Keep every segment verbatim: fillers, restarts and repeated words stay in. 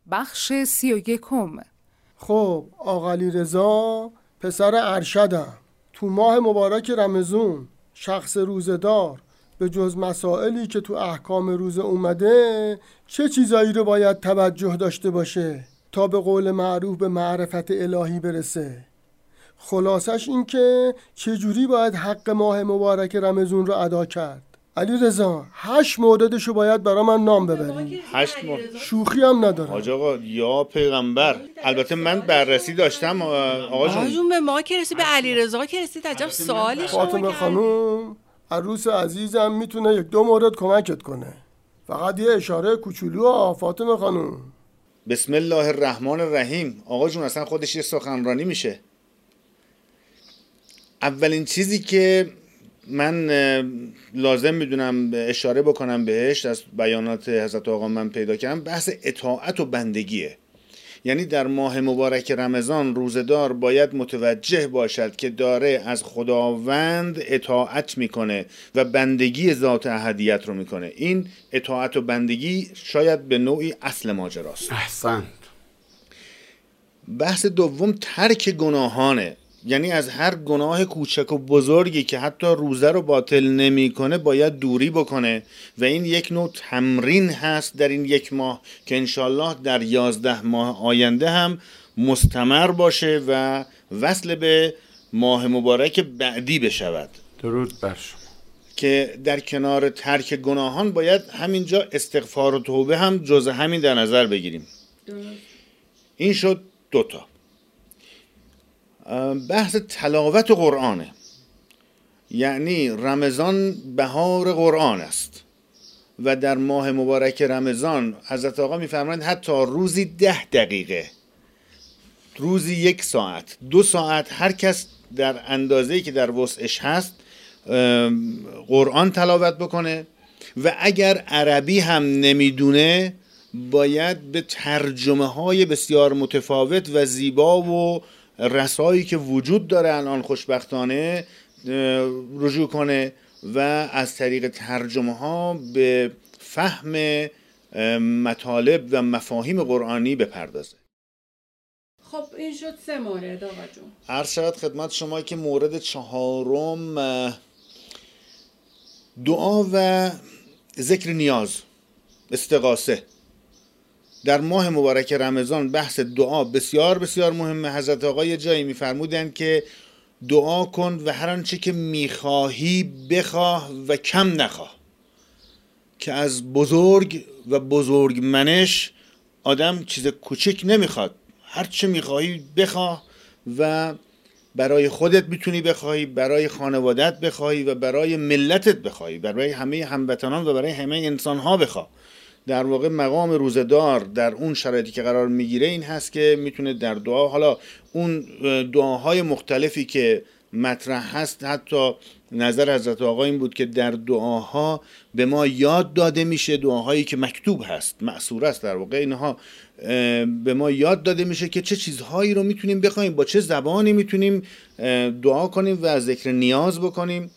بخش سی و یکم. خب آقا علیرضا پسر ارشدم، تو ماه مبارک رمضان شخص روزدار به جز مسائلی که تو احکام روزه اومده چه چیزایی رو باید توجه داشته باشه تا به قول معروف به معرفت الهی برسه؟ خلاصش این که چجوری باید حق ماه مبارک رمضان رو ادا کرد. علیرضا هشت موردشو باید برا من نام ببری. هشت مورد؟ شوخی هم ندارم. حاج آقا یا پیغمبر، البته من بررسی داشتم آقا جون. آقا به ما که رسید، به علیرضا که رسید، عجب سوالی شما فاطمه خانوم عروس عزیزم میتونه یک دو مورد کمکت کنه، فقط یه اشاره کوچولو ها فاطمه خانوم. بسم الله الرحمن الرحیم. آقا جون اصلا خودش یه سخنرانی میشه. اولین چیزی که من لازم میدونم اشاره بکنم بهش از بیانات حضرت آقا من پیدا کردم، بحث اطاعت و بندگیه. یعنی در ماه مبارک رمضان روزدار باید متوجه باشد که داره از خداوند اطاعت میکنه و بندگی ذات احدیت رو میکنه. این اطاعت و بندگی شاید به نوعی اصل ماجراست. احسنت. بحث دوم ترک گناهانه، یعنی از هر گناه کوچک و بزرگی که حتی روزه رو باطل نمیکنه باید دوری بکنه و این یک نوع تمرین هست در این یک ماه که انشالله در یازده ماه آینده هم مستمر باشه و وصل به ماه مبارک بعدی بشود. درود بر شما. که در کنار ترک گناهان باید همینجا استغفار و توبه هم جز همین در نظر بگیریم. درست. این شد دوتا. بحث تلاوت قرآنه، یعنی رمضان بهار قرآن است و در ماه مبارک رمضان حضرت آقا میفرمایند حتی روزی ده دقیقه، روزی یک ساعت، دو ساعت، هر کس در اندازه‌ای که در وسعش هست قرآن تلاوت بکنه و اگر عربی هم نمیدونه باید به ترجمه های بسیار متفاوت و زیبا و رسایی که وجود داره الان خوشبختانه رجوع کنه و از طریق ترجمه ها به فهم مطالب و مفاهیم قرآنی بپردازه. خب این شد سه مورد آقا جون. عرض شود خدمت شما که مورد چهارم دعا و ذکر نیاز، استغاثه. در ماه مبارک رمضان بحث دعا بسیار بسیار مهمه. حضرت آقا یه جایی میفرمودن که دعا کن و هر آنچه که میخواهی بخواه و کم نخواه، که از بزرگ و بزرگ منش آدم چیز کوچک نمیخواد، هر چه میخواهی بخواه و برای خودت میتونی بخواهی، برای خانوادت بخواهی و برای ملتت بخواهی، برای همه هموطنان و برای همه انسانها بخواه. در واقع مقام روزدار در اون شرایطی که قرار میگیره این هست که میتونه در دعا، حالا اون دعاهای مختلفی که مطرح هست، حتی نظر حضرت آقا این بود که در دعاها به ما یاد داده میشه، دعاهایی که مکتوب هست، معصور است در واقع، اینها به ما یاد داده میشه که چه چیزهایی رو میتونیم بخوایم، با چه زبانی میتونیم دعا کنیم و ذکر نیاز بکنیم.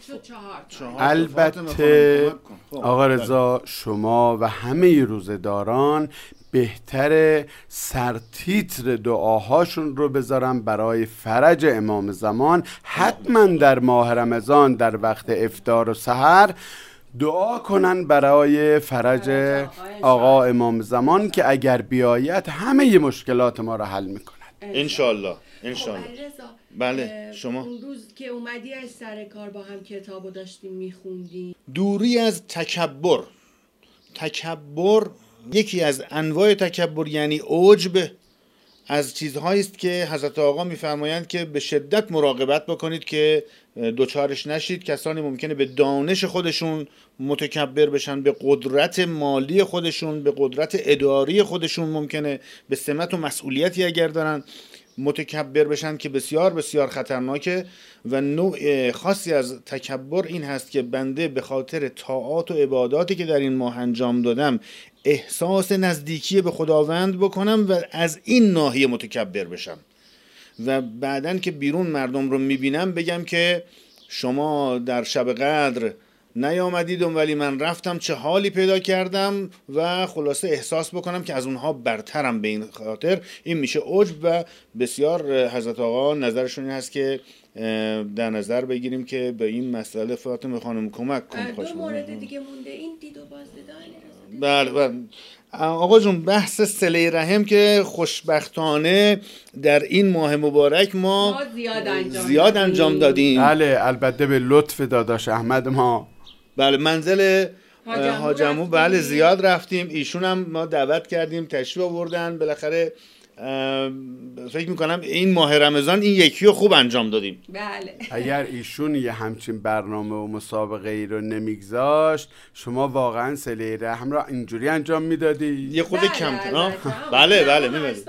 البته آقا رضا شما و همه روزداران بهتر سرتیتر دعاهاشون رو بذارم برای فرج امام زمان. حتما در ماه رمضان در وقت افطار و سحر دعا کنن برای فرج آقا امام زمان که اگر بیاید همه مشکلات ما رو حل میکنن انشالله. انشالله. بله شما اون روز که اومدی از سر کار با هم کتابو داشتیم میخوندیم. دوری از تکبر. تکبر یکی از انواع تکبر، یعنی عجب، از چیزهایی است که حضرت آقا میفرمایند که به شدت مراقبت بکنید که دوچارش نشید. کسانی ممکنه به دانش خودشون متکبر بشن، به قدرت مالی خودشون، به قدرت اداری خودشون، ممکنه به سمت و مسئولیتی اگر دارن متکبر بشن که بسیار بسیار خطرناکه. و نوع خاصی از تکبر این هست که بنده به خاطر طاعات و عباداتی که در این ماه انجام دادم احساس نزدیکی به خداوند بکنم و از این ناحیه متکبر بشم و بعدن که بیرون مردم رو میبینم بگم که شما در شب قدر نیامدید ولی من رفتم چه حالی پیدا کردم و خلاصه احساس بکنم که از اونها برترم. به این خاطر این میشه عجب و بسیار حضرت آقا نظرشون این هست که در نظر بگیریم که به این مسئله فاطمه خانم کمک کن. دو مورد دیگه مونده، این دید و بازدیدن. بله بله آقا جون، بحث صله رحم که خوشبختانه در این ماه مبارک ما, ما زیاد انجام, زیاد انجام دادیم. بله البته به لطف داداش احمد ما بله منزل حاجمو بله زیاد رفتیم. ایشون هم ما دعوت کردیم تشریف آوردن. بالاخره فکر میکنم این ماه رمضان این یکی رو خوب انجام دادیم. بله اگر ایشون یه همچین برنامه و مسابقه ای رو نمیگذاشت شما واقعا صله رحم را اینجوری انجام میدادی؟ یه خود کمتر. بله بله میمدیم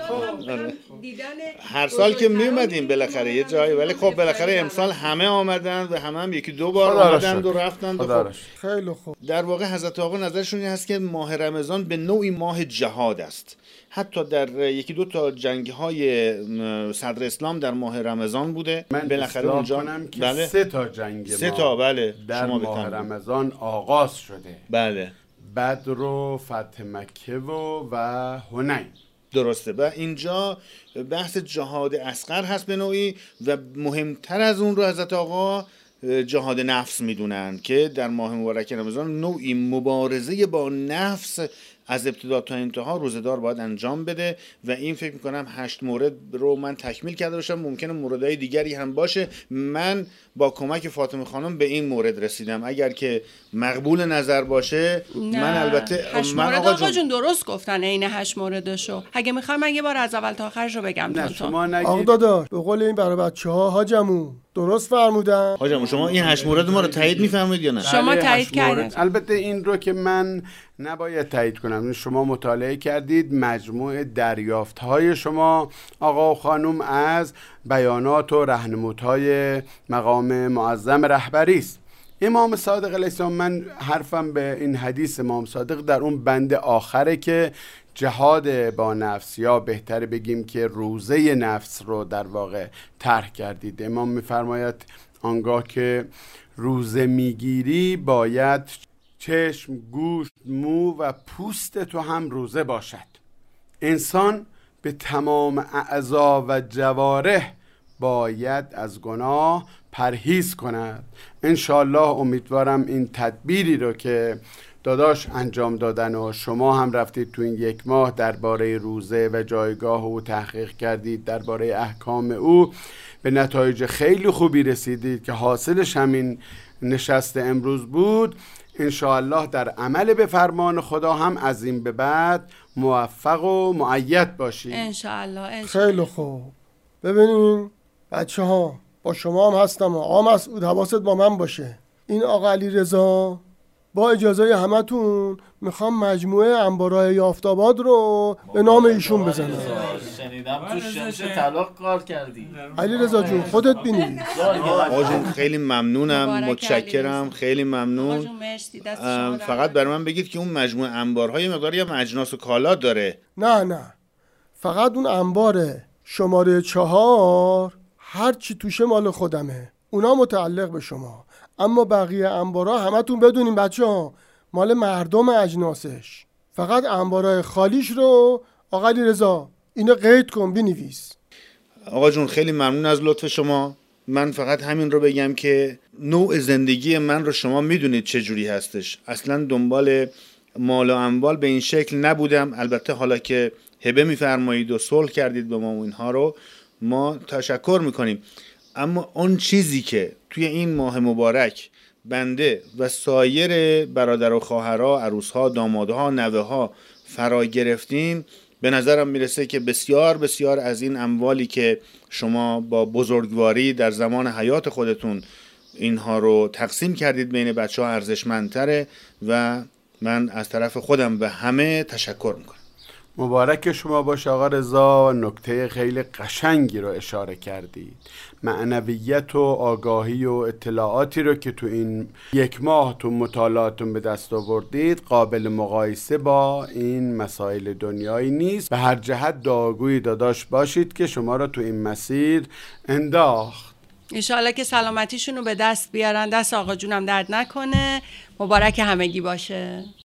هر سال که میومدیم بالاخره یه جایی، ولی خب بالاخره امسال همه آمدن و همه هم یکی دو بار آمدن و رفتن. خب خیلی خوب. در واقع حضرت آقا نظرشون این هست که ماه رمضان به نوعی ماه جهاد است. حتی در یکی دو تا جنگ های صدر اسلام در ماه رمضان بوده. من بالاخره اونجا که بله سه تا جنگ سه تا بله در شما ماه رمضان آغاز شده. بله بدر و فتح مکه و و حنین. درسته. و اینجا بحث جهاد اصغر هست به نوعی و مهمتر از اون رو حضرت آقا جهاد نفس میدونن که در ماه مبارک رمضان نوعی مبارزه با نفس از ابتدا تا انتها روزدار باید انجام بده و این فکر میکنم هشت مورد رو من تکمیل کرده باشم. ممکنه موردهای دیگری هم باشه. من با کمک فاطمه خانم به این مورد رسیدم. اگر که مقبول نظر باشه نه. من البته هشت من مورد آقا, آقا جون درست گفتن عین هشت موردشو. اگه میخوام من یه بار از اول تا آخرش رو بگم. نه شما نگید. آقا داداش به قول این برای بچه‌ها حاجمو درست فرمودن. حاجمو شما این هشت مورد ما رو تایید میفرمایید یا نه؟ شما تایید کردید. البته این رو که من نباید تایید کنم. شما مطالعه کردید مجموع دریافت‌های شما آقا و خانم از بیانات و راهنمودهای مقام معظم رهبری است. امام صادق علیه السلام، من حرفم به این حدیث امام صادق در اون بند آخره که جهاد با نفس یا بهتر بگیم که روزه نفس رو در واقع طرح کردید. امام میفرماید آنگاه که روزه میگیری باید چشم، گوشت، مو و پوست تو هم روزه باشد. انسان به تمام اعضا و جوارح باید از گناه پرهیز کند. انشالله امیدوارم این تدبیری رو که داداش انجام دادن و شما هم رفتید تو این یک ماه درباره روزه و جایگاه او تحقیق کردید، درباره احکام او به نتایج خیلی خوبی رسیدید که حاصلش همین نشست امروز بود. انشاءالله در عمل به فرمان خدا هم از این به بعد موفق و مؤید باشید. انشاءالله. خیلی خوب. ببینین بچه ها با شما هم هستم و آقا مسعود حواست با من باشه. این آقا علی رضا با اجازه همتون میخوام مجموعه انبارای یافت‌آباد رو به نام ایشون بزنم. شنیدم تو شمشه طلاق کار کردی. علی رضا جون خودت بینی. آقا جون خیلی ممنونم، متشکرم، خیلی ممنون. فقط برای من بگید که اون مجموعه انبارهای مقداری هم اجناس و کالا داره. نه نه فقط اون انبار شماره چهار هر چی توشه مال خودمه، اونا متعلق به شما. اما بقیه انبارا همتون بدونین بچه ها مال مردم اجناسش. فقط انبارای خالیش رو آقا علی رضا اینو قید کن بنویس. آقا جون خیلی ممنون از لطف شما. من فقط همین رو بگم که نوع زندگی من رو شما میدونید چه جوری هستش. اصلا دنبال مال و اموال به این شکل نبودم. البته حالا که هبه میفرمایید و صلح کردید به ما اینها رو ما تشکر میکنیم. اما اون چیزی که توی این ماه مبارک بنده و سایر برادر و خواهرها، عروسها، دامادها، نوه‌ها فرا گرفتیم، به نظرم میرسه که بسیار بسیار از این اموالی که شما با بزرگواری در زمان حیات خودتون اینها رو تقسیم کردید بین بچه ها ارزشمندتره و من از طرف خودم به همه تشکر میکنم. مبارک شما باشه آقا رضا. نکته خیلی قشنگی رو اشاره کردید. معنویت و آگاهی و اطلاعاتی رو که تو این یک ماه تو مطالعاتون به دست آوردید قابل مقایسه با این مسائل دنیایی نیست. به هر جهت دعاگوی داداش باشید که شما رو تو این مسیر انداخت. انشالله که سلامتیشون رو به دست بیارن، دست آقا جونم درد نکنه. مبارک همگی باشه.